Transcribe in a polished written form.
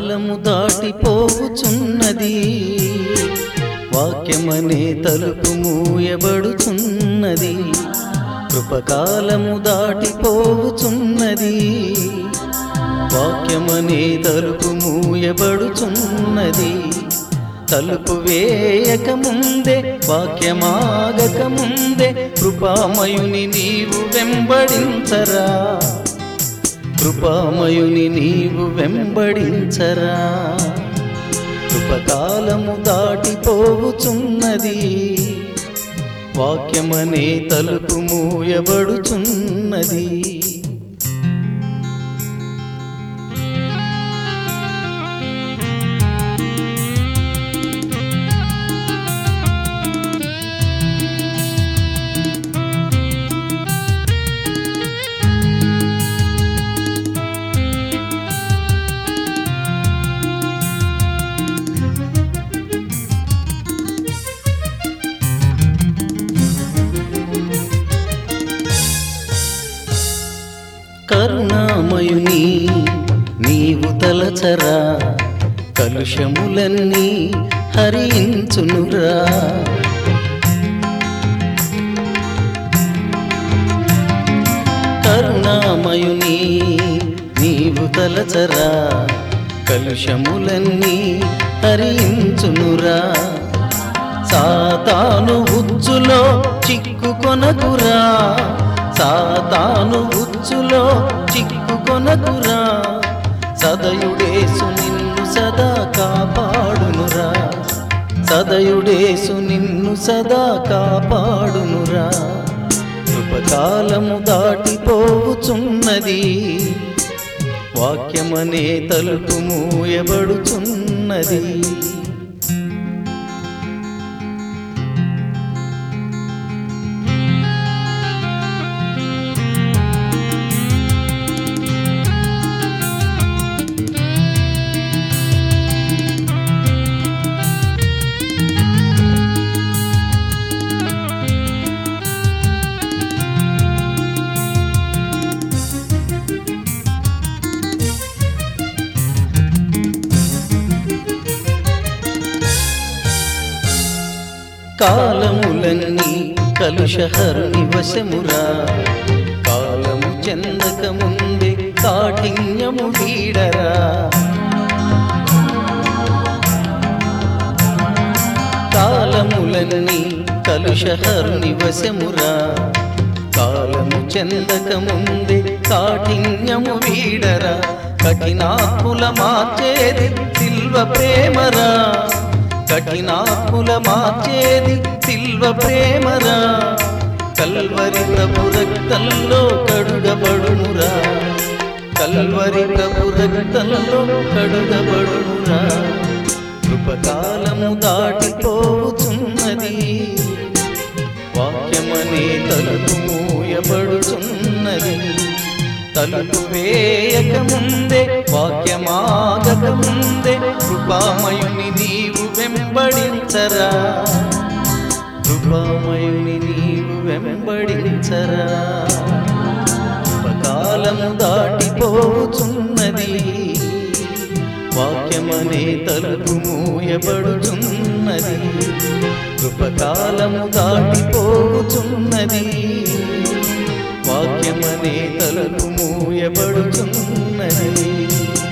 కృపకాలము దాటిపోవుచున్నది, వాక్యమనే తలుపు మూయబడుచున్నది. కృపకాలము దాటిపోవుచున్నది, వాక్యమనే తలుపు మూయబడుచున్నది. తలుపు వేయక ముందే, వాక్యమాగక ముందే, కృపామయుని నీవు వెంబడించరా, కృపామయుని నీవు వెంబడించరా. కృపకాలము దాటిపోవుచున్నది, వాక్యమనే తలుపు మూయబడుచున్నది. కరుణామయుని నీవు తలచరా, కలుషములన్నీ హరించునురా. కరుణామయుని నీవు తలచరా, కలుషములన్నీ హరించునురా. సాతాను ఉచ్చులో చిక్కుకొనకురా, సాతాను ఉచ్చులో చిక్కుకొనకురా. సదయుడేసు నిన్ను సదా కాపాడునురా, సదయుడేసు నిన్ను సదా కాపాడునురా. కృపకాలము దాటిపోవుచున్నది, వాక్యమనే తలుపు మూయబడుచున్నది. కాలములన్నీ కలుషహరుని వశమురా, కాలము చెందక ముందే కాఠిన్యము వీడరా. కాలములన్నీ కలుషహరుని వశమురా, కాలము చెందక ముందే కాఠిన్యము వీడరా. కఠినాత్ముల మార్చేది సిల్వ ప్రేమరా, కఠినాత్ముల మార్చేది సిల్వ ప్రేమరా. కల్వరి ప్రభు రక్తంలో కడుగబడునురా, కల్వరి ప్రభు రక్తంలో కడుగబడునురా. కృపకాలము దాటిపోవుచున్నది, వాక్యమనే తలుపు మూయబడుచున్నది. తలుపు వేయక ముందే, వాక్యమాగక ముందే, కృపామయుని నీవు వెంబడించరా, కృపామయుని నీవు వెంబడించరా. కృపకాలము దాటిపోచున్నది, వాక్యమనే తలుపు మూయబడుచున్నది. కృపకాలము దాటిపోచున్నది, వాక్యమనే తలుపు మూయబడుచున్నది.